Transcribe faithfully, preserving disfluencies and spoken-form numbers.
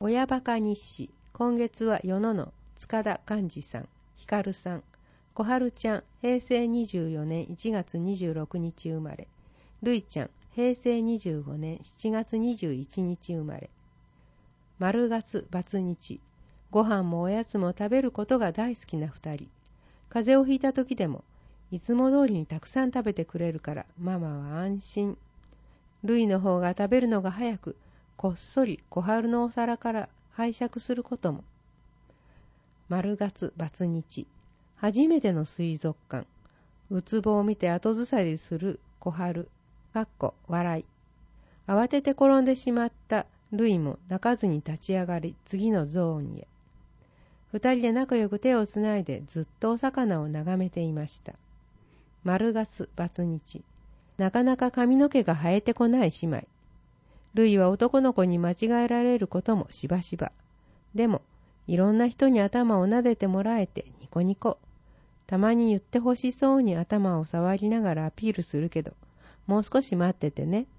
親バカ日誌。今月は与野の塚田寛治さん、ひかるさん。小春ちゃん、へいせいにじゅうよねんいちがつにじゅうろくにち生まれ。るいちゃん、へいせいにじゅうごねんしちがつにじゅういちにち生まれ。丸月バツ日。ご飯もおやつも食べることが大好きな二人。風邪をひいた時でもいつも通りにたくさん食べてくれるからママは安心。るいの方が食べるのが早く、こっそり小春のお皿から拝借することも。丸月バツ日。初めての水族館。うつぼを見て後ずさりする小春。かっこ笑い。慌てて転んでしまったるいも泣かずに立ち上がり、次のゾーンへ。二人で仲良く手をつないでずっとお魚を眺めていました。丸月バツ日。なかなか髪の毛が生えてこない姉妹。るいは男の子に間違えられることもしばしば。でも、いろんな人に頭を撫でてもらえてニコニコ。たまに言ってほしそうに頭を触りながらアピールするけど、もう少し待っててね。